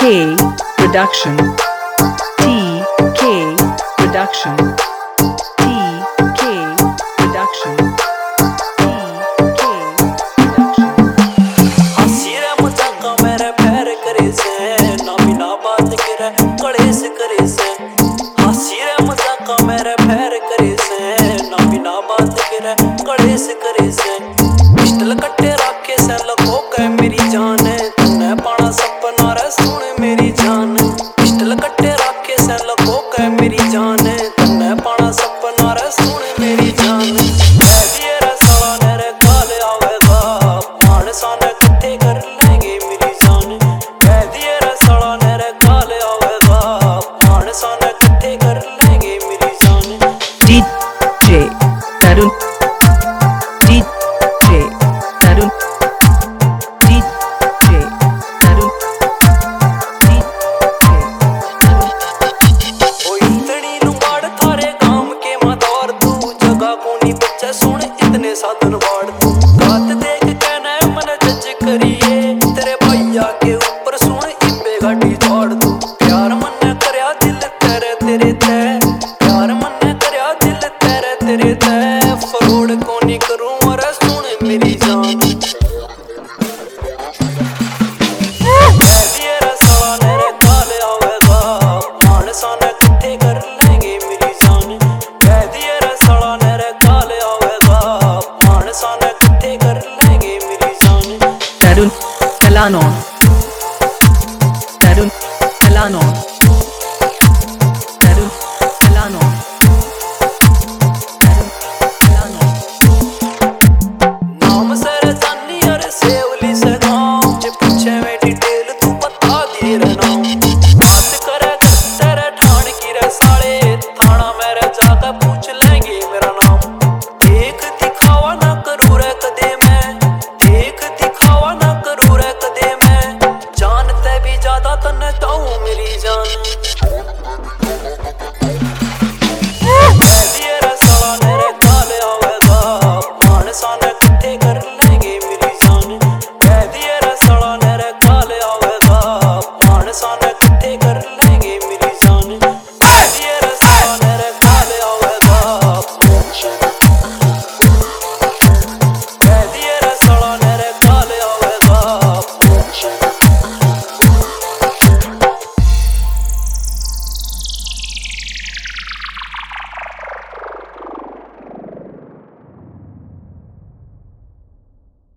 Production. TK Production. TK Production. TK Production. हसीरा मजाका मेरे पैर करे से ना बिना बात करे कलेस करे से हसीरा मजाका मेरे पैर करे से ना बिना बात करे कलेस करे से पिस्टल कट्टे रखे से लखो के मेरी जान तन्ने पाना सपना रे सुन मेरी जान पिस्टल कट्टे रखे से लखो के मेरी जान तन्ने पाना सपना रे सुन मेरी जान दिए रे साला नेरे काले आवेगा मानसा ने कट्ठे कर लेंगे मेरी जान दिए रे साला नेरे काले आवेगा मानसा ने कट्ठे कर लेंगे मेरी जान DJ Tarun. DJ Tarun. DJ Tarun. DJ Tarun. ओ इतनी लुमाड़ थारे गांव के मदौर तू जगह कोनी बच्चा सुन इतने साधन वाड़ तू बात देख के न मन जज करिए तेरे भैया के ऊपर सुन इब्बे गाड़ी छोड़ तू प्यार मन करया दिल तेरे तेरे ते प्यार मन करया दिल तेरे तेरे ते फरोड़ कोनी करूं और सुन मेरी जान दिए रे साला नेरे काले आवेगा मानसा ने कट्ठे कर लेंगे मेरी जान दिए रे साला नेरे काले आवेगा मानसा ने कट्ठे कर लेंगे मेरी जान Tarun Talanon. Tarun Talanon.